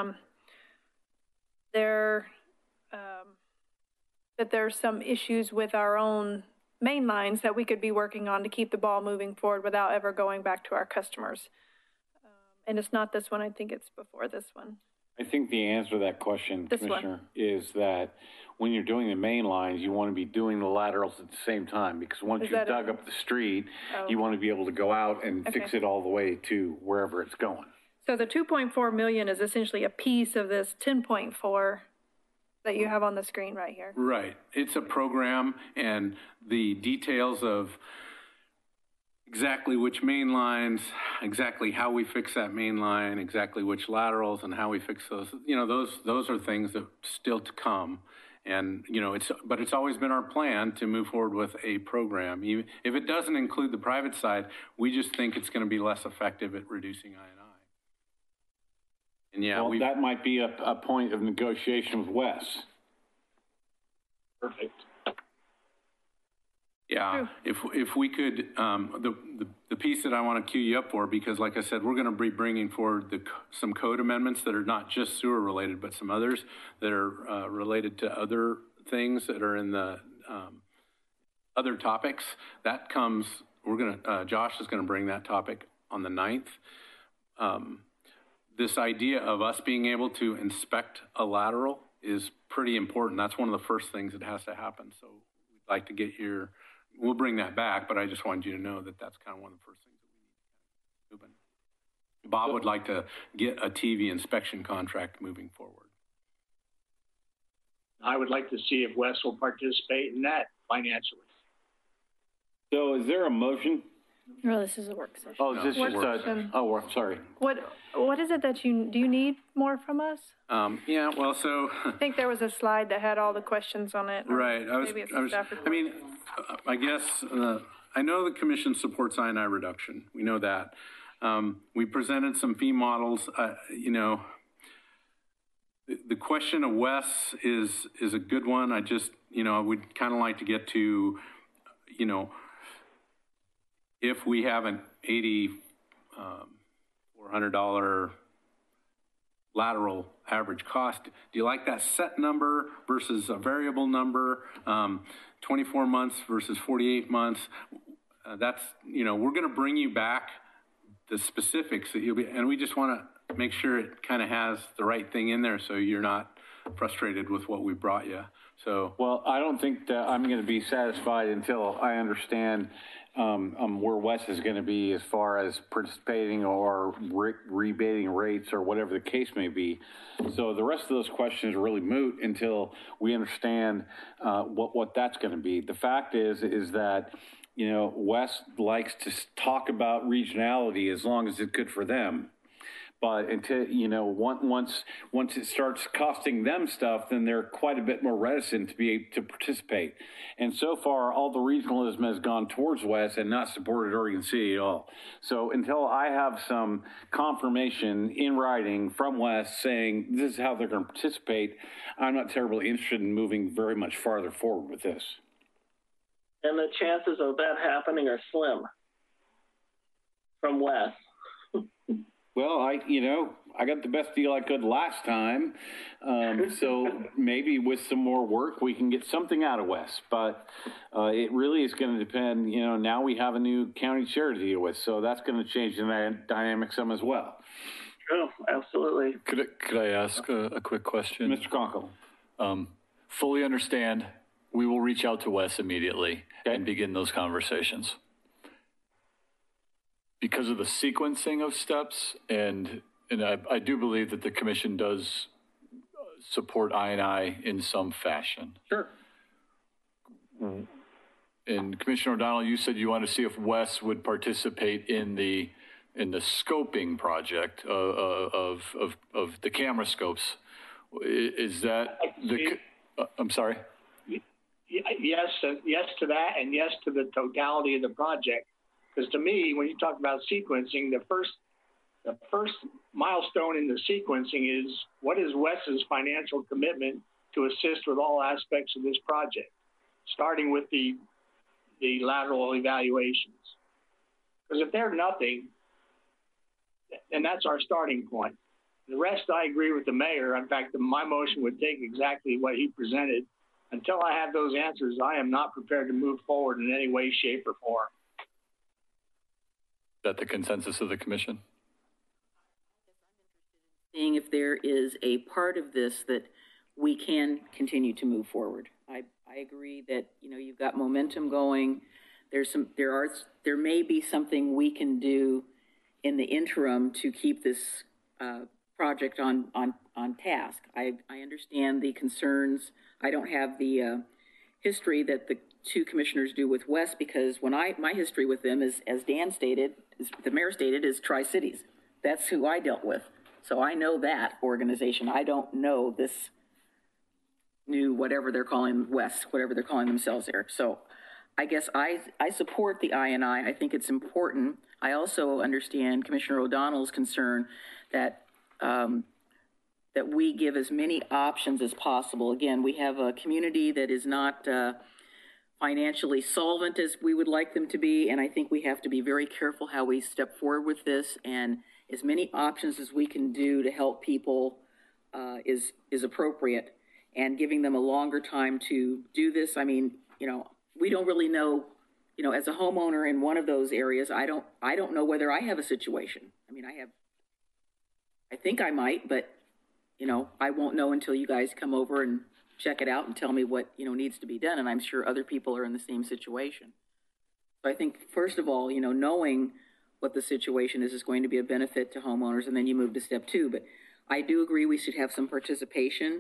that there's some issues with our own main lines that we could be working on to keep the ball moving forward without ever going back to our customers. And it's not this one, I think it's before this one. I think the answer to that question, Commissioner, is that when you're doing the main lines, you want to be doing the laterals at the same time, because once you've dug up the street, you want to be able to go out and fix it all the way to wherever it's going. So the 2.4 million is essentially a piece of this 10.4 that you have on the screen right here. Right. It's a program, and the details of exactly which main lines, exactly how we fix that main line, exactly which laterals and how we fix those, those are things that still to come. And, but it's always been our plan to move forward with a program. Even if it doesn't include the private side, we just think it's going to be less effective at reducing I&I. And that might be a point of negotiation with Wes. Perfect. Yeah, if we could, the piece that I want to cue you up for, because like I said, we're going to be bringing forward some code amendments that are not just sewer related, but some others that are related to other things that are in the other topics. That comes, Josh is going to bring that topic on the 9th. This idea of us being able to inspect a lateral is pretty important. That's one of the first things that has to happen. So we'd like to get we'll bring that back, but I just wanted you to know that that's kind of one of the first things that we need to move in. Bob would like to get a TV inspection contract moving forward. I would like to see if Wes will participate in that financially. So is there a motion? Well, this is a work session. Oh, is this Work just session. sorry. What is it that do you need more from us? Yeah, well, so. I think there was a slide that had all the questions on it. Right. Maybe it's a staff report. I guess, I know the commission supports I&I reduction. We know that. We presented some fee models. The question of Wes is a good one. I just, I would kind of like to get to, if we have an $8,400 lateral average cost, do you like that set number versus a variable number, 24 months versus 48 months? That's, we're going to bring you back the specifics that and we just want to make sure it kind of has the right thing in there so you're not frustrated with what we brought you. So, Well, I don't think that I'm going to be satisfied until I understand where Wes is going to be as far as participating or rebating rates or whatever the case may be. So the rest of those questions are really moot until we understand what that's going to be. The fact is that, Wes likes to talk about regionality as long as it's good for them. But until, once it starts costing them stuff, then they're quite a bit more reticent to be able to participate. And so far, all the regionalism has gone towards Wes and not supported Oregon City at all. So until I have some confirmation in writing from Wes saying this is how they're going to participate, I'm not terribly interested in moving very much farther forward with this. And the chances of that happening are slim from Wes. Well, I got the best deal I could last time. So maybe with some more work, we can get something out of Wes. But it really is going to depend. Now we have a new county chair to deal with. So that's going to change the dynamic some as well. True, absolutely. Could I ask a quick question? Mr. Conkle. Fully understand. We will reach out to Wes immediately and begin those conversations. Because of the sequencing of steps, and I do believe that the commission does support I&I in some fashion. Sure. And Commissioner O'Donnell, you said you want to see if Wes would participate in the scoping project of the camera scopes. Is that I'm sorry? Yes to that, and yes to the totality of the project. Because to me, when you talk about sequencing, the first milestone in the sequencing is what is Wes's financial commitment to assist with all aspects of this project, starting with the lateral evaluations. Because if they're nothing, then that's our starting point. The rest, I agree with the mayor. In fact, my motion would take exactly what he presented. Until I have those answers, I am not prepared to move forward in any way, shape, or form. Is that the consensus of the commission? Seeing if there is a part of this that we can continue to move forward. I agree that, you've got momentum going. There may be something we can do in the interim to keep this project on task. I understand the concerns. I don't have the history that the two commissioners do with Wes, because my history with them is, as Dan stated, the mayor stated, is Tri-Cities. That's who I dealt with. So I know that organization. I don't know this new, whatever they're calling Wes, whatever they're calling themselves there. So I guess I support the I&I. I think it's important. I also understand Commissioner O'Donnell's concern that that we give as many options as possible. Again, we have a community that is not financially solvent as we would like them to be, and I think we have to be very careful how we step forward with this, and as many options as we can do to help people is appropriate, and giving them a longer time to do this. I mean, we don't really know, as a homeowner in one of those areas, I don't know whether I have a situation. I mean, I think I might, but, I won't know until you guys come over and check it out and tell me what, needs to be done. And I'm sure other people are in the same situation. So I think, first of all, knowing what the situation is going to be a benefit to homeowners, and then you move to step 2. But I do agree we should have some participation.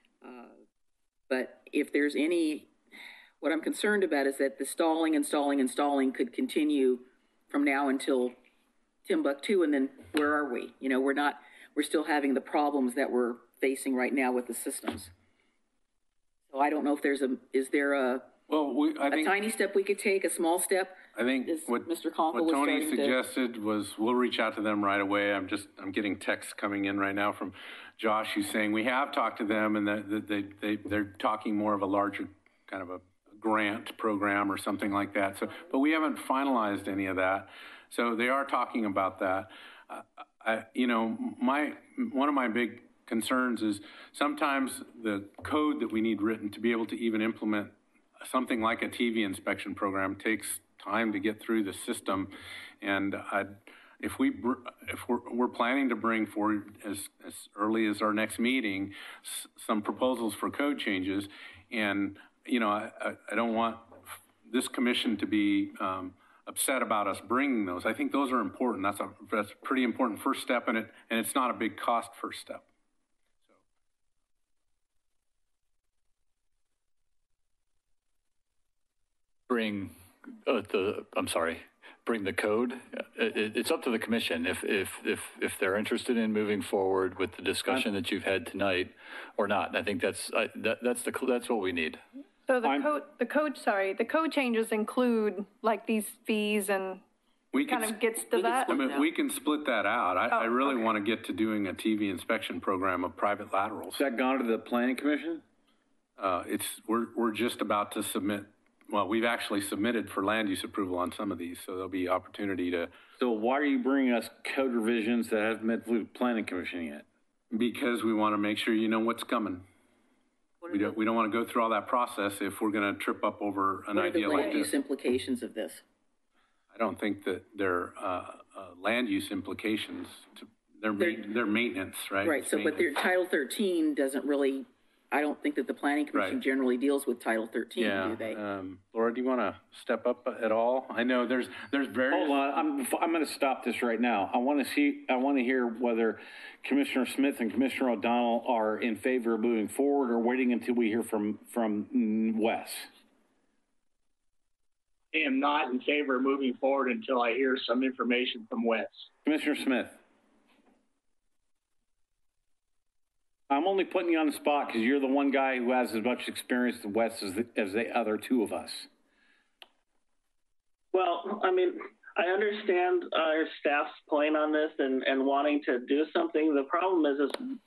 But if there's what I'm concerned about is that the stalling could continue from now until Timbuktu, and then where are we? We're still having the problems that we're facing right now with the systems. So I don't know if is there a tiny step we could take, a small step? I think what Mr. Conkle what Tony suggested was we'll reach out to them right away. I'm getting texts coming in right now from Josh who's saying we have talked to them and that they're talking more of a larger kind of a grant program or something like that. So, but we haven't finalized any of that. So they are talking about that. One of my big concerns is sometimes the code that we need written to be able to even implement something like a TV inspection program takes time to get through the system. And if we're planning to bring forward as early as our next meeting some proposals for code changes, and I don't want this commission to be upset about us bringing those. I think those are important. That's a pretty important first step in it, and it's not a big cost first step. Bring the code. It's up to the commission if they're interested in moving forward with the discussion that you've had tonight or not. I think that's what we need. So the code changes include like these fees and gets to that? We can split that out. I really want to get to doing a TV inspection program of private laterals. Has that gone to the planning commission? We're just about to submit. Well, we've actually submitted for land use approval on some of these, so there'll be opportunity to. So why are you bringing us code revisions that haven't met the planning commission yet? Because we want to make sure you know what's coming. We don't want to go through all that process if we're going to trip up over an idea like this. What are the land use implications of this? I don't think that they're land use implications. They're maintenance, right? Right. So, but their Title 13 doesn't really. I don't think that the planning commission generally deals with Title 13, do they? Laura, do you want to step up at all? I know there's various. Hold on, I'm going to stop this right now. I want to hear whether Commissioner Smith and Commissioner O'Donnell are in favor of moving forward or waiting until we hear from Wes. I am not in favor of moving forward until I hear some information from Wes. Commissioner Smith. I'm only putting you on the spot because you're the one guy who has as much experience as Wes as the other two of us. Well, I mean, I understand our staff's point on this and wanting to do something. The problem is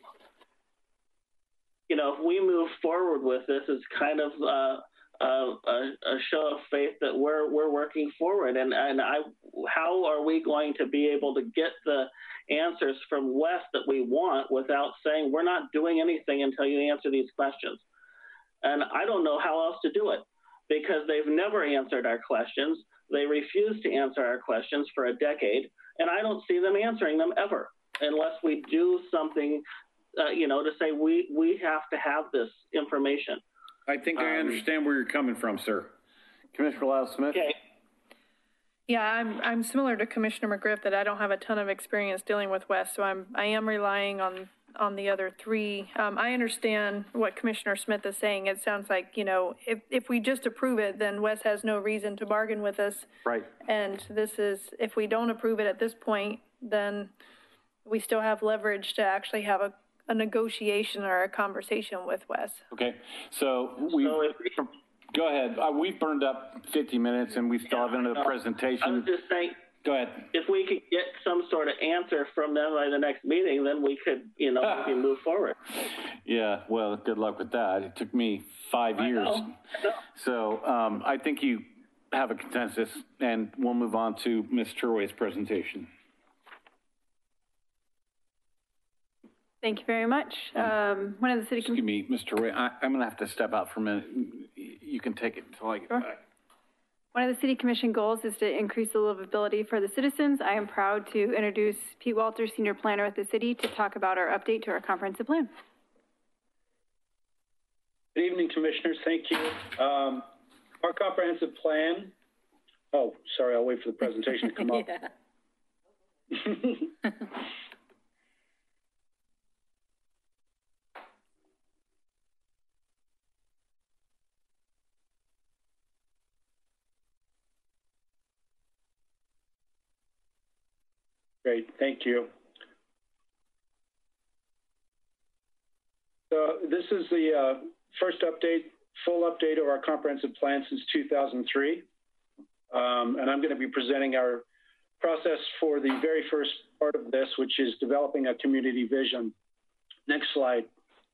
if we move forward with this, it's kind of a show of faith that we're working forward. And how are we going to be able to get the answers from Wes that we want without saying we're not doing anything until you answer these questions? And I don't know how else to do it because they've never answered our questions. They refuse to answer our questions for a decade, and I don't see them answering them ever unless we do something, to say we have to have this information. I think I understand where you're coming from, sir. Commissioner Lyle-Smith? Okay. Yeah, I'm similar to Commissioner McGriff that I don't have a ton of experience dealing with Wes, so I am relying on the other three. I understand what Commissioner Smith is saying. It sounds like, if we just approve it, then Wes has no reason to bargain with us. Right. And if we don't approve it at this point, then we still have leverage to actually have a negotiation or a conversation with Wes. Okay, so go ahead. We've burned up 50 minutes and we still have another presentation. I was just saying, Go ahead. If we could get some sort of answer from them by the next meeting, then we could, maybe move forward. Yeah, well, good luck with that. It took me 5 years. I know. So I think you have a consensus, and we'll move on to Ms. Turway's presentation. Thank you very much. One of the city. Excuse me, Ms. Turway, I'm going to have to step out for a minute. You can take it until I get back. One of the city commission goals is to increase the livability for the citizens. I am proud to introduce Pete Walters, senior planner at the city, to talk about our update to our comprehensive plan. Good evening, commissioners. Thank you. Our comprehensive plan. Oh, sorry. I'll wait for the presentation to come up. Great, thank you. So this is the first update, full update of our comprehensive plan since 2003. And I'm going to be presenting our process for the very first part of this, which is developing a community vision. Next slide.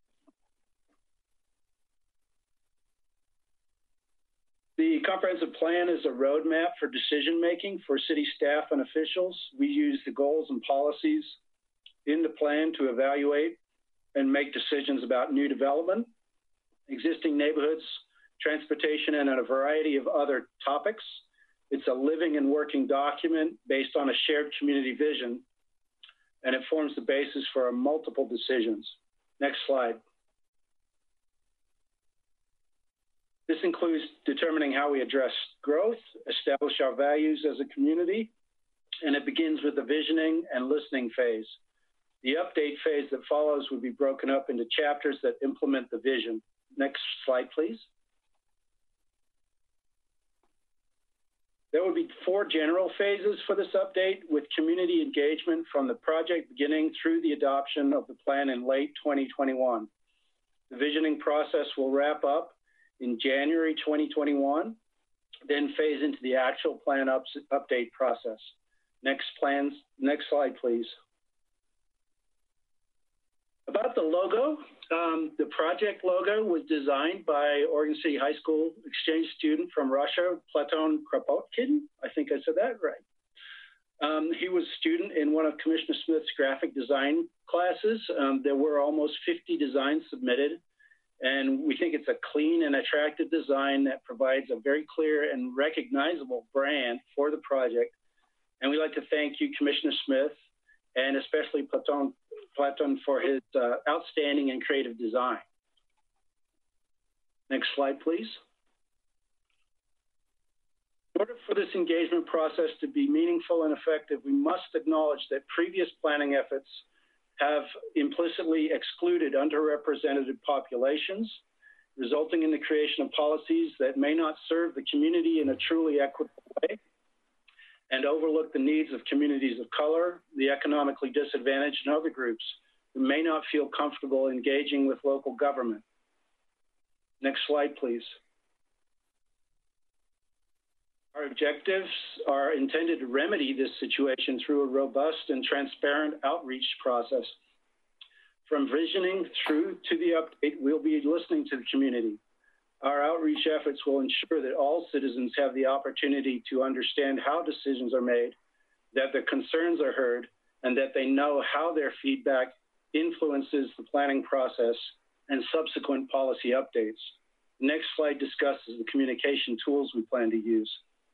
The comprehensive plan is a roadmap for decision-making for city staff and officials. We use the goals and policies in the plan to evaluate and make decisions about new development, existing neighborhoods, transportation, and a variety of other topics. It's a living and working document based on a shared community vision, and it forms the basis for our multiple decisions. Next slide. This includes determining how we address growth, establish our values as a community, and it begins with the visioning and listening phase. The update phase that follows would be broken up into chapters that implement the vision. Next slide, please. There would be 4 general phases for this update, with community engagement from the project beginning through the adoption of the plan in late 2021. The visioning process will wrap up in January 2021, then phase into the actual plan update process. Next slide, please. About the logo, the project logo was designed by Oregon City High School exchange student from Russia, Platon Kropotkin. I think I said that right. He was a student in one of Commissioner Smith's graphic design classes. There were almost 50 designs submitted. And we think it's a clean and attractive design that provides a very clear and recognizable brand for the project. And we'd like to thank you, Commissioner Smith, and especially Platon for his outstanding and creative design. Next slide, please. In order for this engagement process to be meaningful and effective, we must acknowledge that previous planning efforts have implicitly excluded underrepresented populations, resulting in the creation of policies that may not serve the community in a truly equitable way and overlook the needs of communities of color, the economically disadvantaged, and other groups who may not feel comfortable engaging with local government. Next slide, please. Our objectives are intended to remedy this situation through a robust and transparent outreach process. From visioning through to the update, we'll be listening to the community. Our outreach efforts will ensure that all citizens have the opportunity to understand how decisions are made, that their concerns are heard, and that they know how their feedback influences the planning process and subsequent policy updates. The next slide discusses the communication tools we plan to use.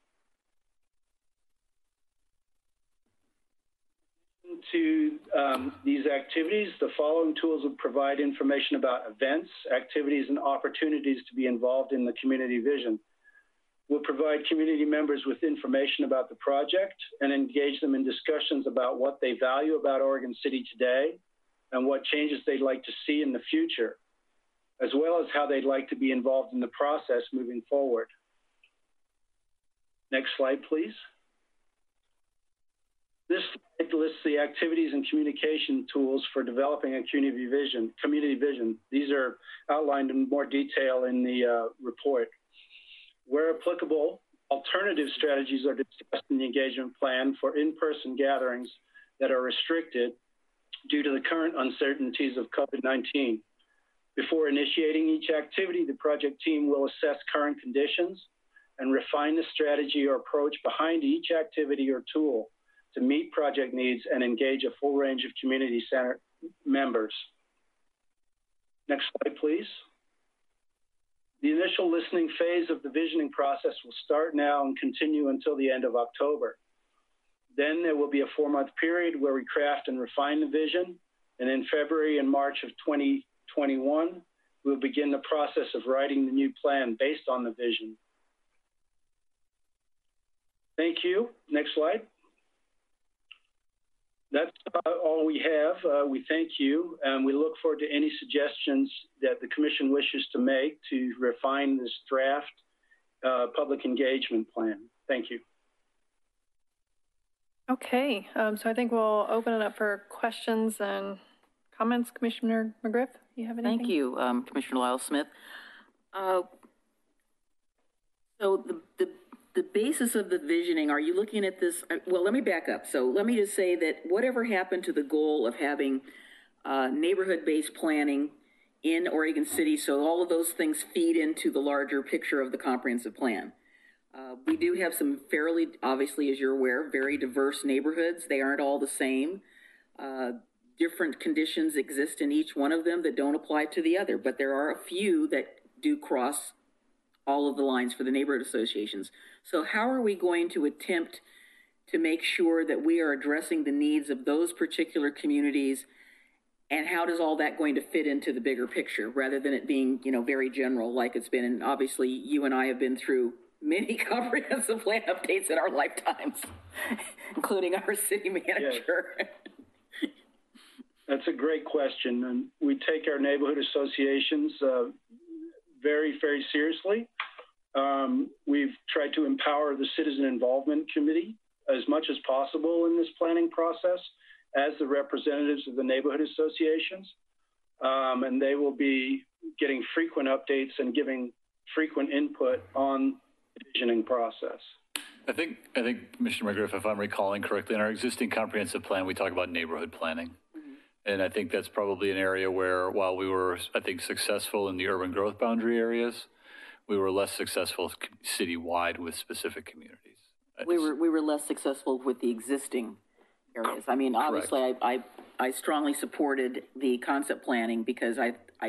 To these activities, the following tools will provide information about events, activities, and opportunities to be involved in the community vision. We'll provide community members with information about the project and engage them in discussions about what they value about Oregon City today and what changes they'd like to see in the future, as well as how they'd like to be involved in the process moving forward. Next slide, please. This slide lists the activities and communication tools for developing a community vision. These are outlined in more detail in the report. Where applicable, Alternative strategies are discussed in the engagement plan for in-person gatherings that are restricted due to the current uncertainties of COVID-19. Before initiating each activity, the project team will assess current conditions and refine the strategy or approach behind each activity or tool to meet project needs and engage a full range of community center members. Next slide, please. The initial listening phase of the visioning process will start now and continue until the end of October. Then there will be a 4-month period where we craft and refine the vision. And in February and March of 2021, we'll begin the process of writing the new plan based on the vision. Thank you. Next slide. That's all we have. We thank you, and we look forward to any suggestions that the Commission wishes to make to refine this draft public engagement plan. Thank you. Okay, so I think we'll open it up for questions and comments. Commissioner McGriff, you have anything? Thank you, Commissioner Lyle-Smith. So the basis of the visioning, are you looking at this? Well, let me back up. So let me just say that whatever happened to the goal of having neighborhood-based planning in Oregon City, so all of those things feed into the larger picture of the comprehensive plan. We do have some fairly, obviously, as you're aware, very diverse neighborhoods. They aren't all the same. Different conditions exist in each one of them that don't apply to the other, but there are a few that do cross all of the lines for the neighborhood associations. So how are we going to attempt to make sure that we are addressing the needs of those particular communities, and how does all that going to fit into the bigger picture rather than it being, you know, very general like it's been? And obviously you and I have been through many comprehensive plan updates in our lifetimes, including our city manager. Yes. That's a great question, and we take our neighborhood associations very, very seriously. We've tried to empower the Citizen Involvement Committee as much as possible in this planning process as the representatives of the neighborhood associations. And they will be getting frequent updates and giving frequent input on the visioning process. I think, Commissioner McGriff, if I'm recalling correctly, in our existing comprehensive plan, we talk about neighborhood planning. And I think that's probably an area where, while we were, I think, successful in the urban growth boundary areas, we were less successful citywide with specific communities. We were less successful with the existing areas. I mean, obviously, I strongly supported the concept planning because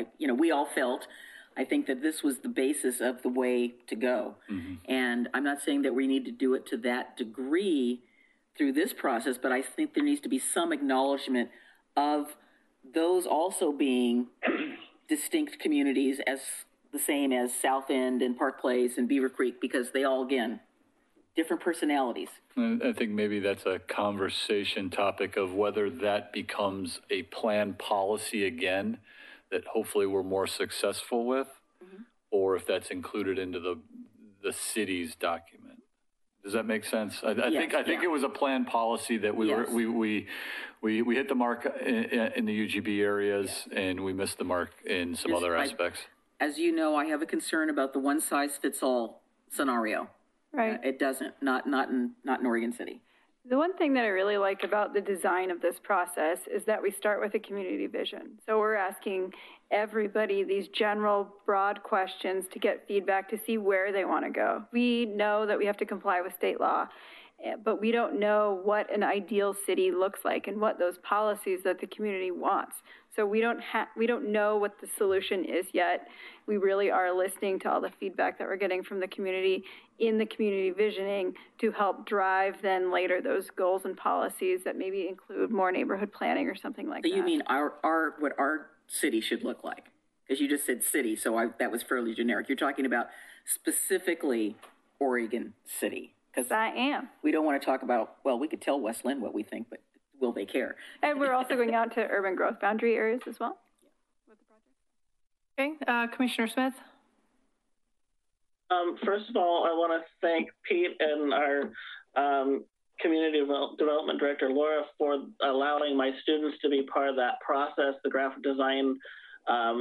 we all felt, I think that this was the basis of the way to go. Mm-hmm. And I'm not saying that we need to do it to that degree through this process, but I think there needs to be some acknowledgement of those also being distinct communities as the same as South End and Park Place and Beaver Creek, because they all, again, different personalities. I think maybe that's a conversation topic of whether that becomes a planned policy again that hopefully we're more successful with, mm-hmm. or if that's included into the city's document. Does that make sense? I think it was a planned policy that we hit the mark in the UGB areas, and we missed the mark in some other aspects. As you know, I have a concern about the one-size-fits-all scenario. Right. It doesn't, not in Oregon City. The one thing that I really like about the design of this process is that we start with a community vision. So we're asking everybody these general, broad questions to get feedback to see where they want to go. We know that we have to comply with state law, but we don't know what an ideal city looks like and what those policies that the community wants. So we don't know what the solution is yet. We really are listening to all the feedback that we're getting from the community in the community visioning to help drive then later those goals and policies that maybe include more neighborhood planning or something like that. So you mean what our city should look like? Because you just said city, so that was fairly generic. You're talking about specifically Oregon City. Because I am. We don't want to talk about, well, we could tell West Linn what we think, but will they care? And we're also going out to urban growth boundary areas as well. With the project. Okay, Commissioner Smith. First of all, I want to thank Pete and our Community Development Director, Laura, for allowing my students to be part of that process, the graphic design.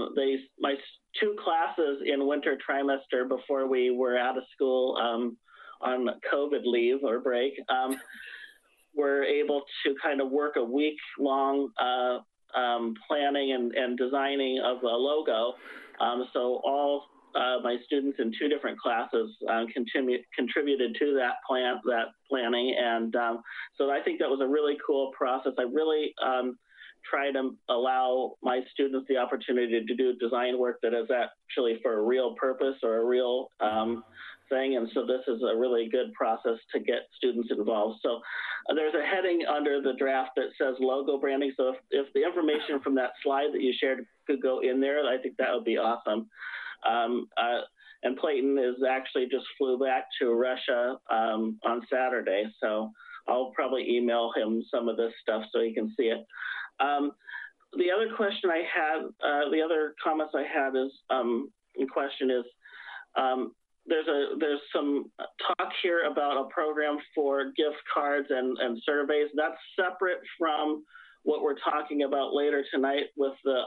My 2 classes in winter trimester before we were out of school on COVID leave or break, were able to kind of work a week-long planning and designing of a logo. So all my students in 2 different classes contributed to that planning, and so I think that was a really cool process. I really try to allow my students the opportunity to do design work that is actually for a real purpose or a real thing, and so this is a really good process to get students involved. So there's a heading under the draft that says logo branding, so if the information from that slide that you shared could go in there, I think that would be awesome. And Clayton actually just flew back to Russia on Saturday, so I'll probably email him some of this stuff so he can see it. The other question I had, the other comments I had is, question is, there's some talk here about a program for gift cards and surveys. That's separate from what we're talking about later tonight with the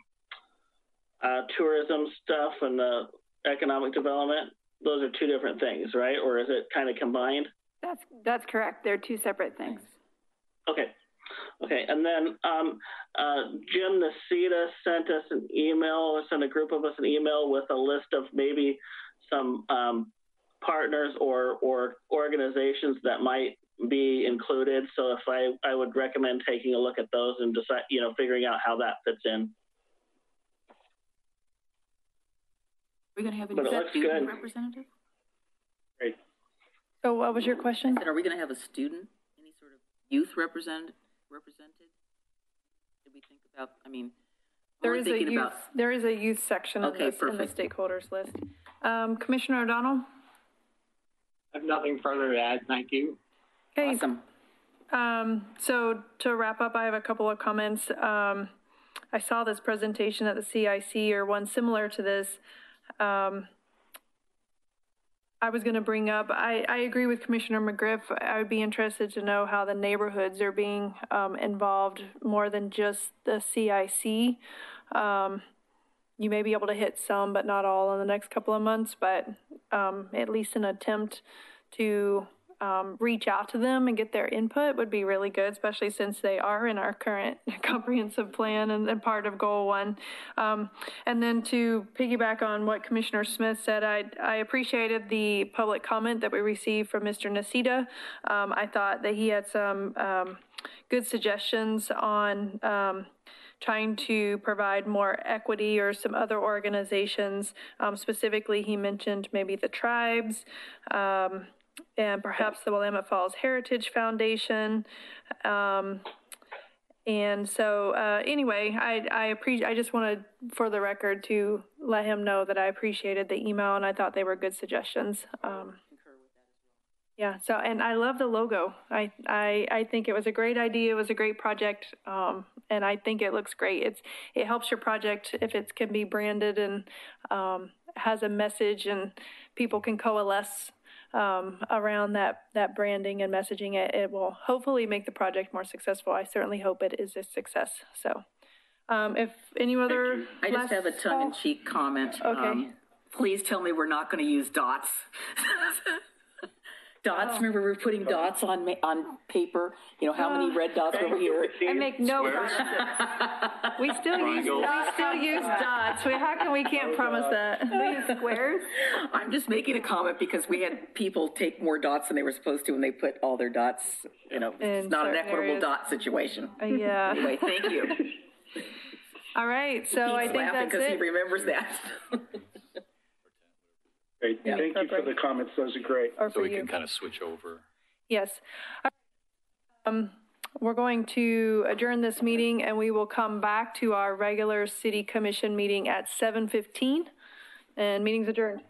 tourism stuff and the economic development. Those are 2 different things, right? Or is it kind of combined? That's correct. They're 2 separate things. Okay. And then Jim Nacita sent us an email, or sent a group of us an email with a list of maybe some partners or organizations that might be included. So if I would recommend taking a look at those and decide, figuring out how that fits in. Are we going to have But it looks student good. representative? Great. So what was your question? Are we going to have a student, any sort of youth represented? Did we think about, There is a youth section of this in the stakeholders list. Commissioner O'Donnell? I have nothing further to add. Thank you. Okay. Awesome. So to wrap up, I have a couple of comments. I saw this presentation at the CIC, or one similar to this. I was going to bring up, I agree with Commissioner McGriff. I would be interested to know how the neighborhoods are being involved more than just the CIC. You may be able to hit some, but not all in the next couple of months, but at least an attempt to reach out to them and get their input would be really good, especially since they are in our current comprehensive plan and part of Goal 1. And then to piggyback on what Commissioner Smith said, I appreciated the public comment that we received from Mr. Nacita. I thought that he had some good suggestions on trying to provide more equity, or some other organizations. Specifically, he mentioned maybe the tribes, and perhaps the Willamette Falls Heritage Foundation. And so anyway, I just wanted, for the record, to let him know that I appreciated the email and I thought they were good suggestions. Yeah, so, and I love the logo. I think it was a great idea. It was a great project. And I think it looks great. It helps your project if it can be branded and has a message, and people can coalesce around that branding and messaging. It will hopefully make the project more successful. I certainly hope it is a success. So if any other I just have a tongue-in-cheek comment. Okay. Please tell me we're not going to use dots. Dots, remember we were putting dots on paper, how many red dots over here? I make no promises. We still use dots. We can't promise that. We use squares. I'm just making a comment because we had people take more dots than they were supposed to when they put all their dots, it's not an equitable dot situation. Yeah. Anyway, thank you. All right, so I think that's because it. he remembers that. Great. Yeah, Thank you for the comments. Those are great. So we can kind of switch over. Yes. We're going to adjourn this meeting, and we will come back to our regular city commission meeting at 7:15, and meeting's adjourned.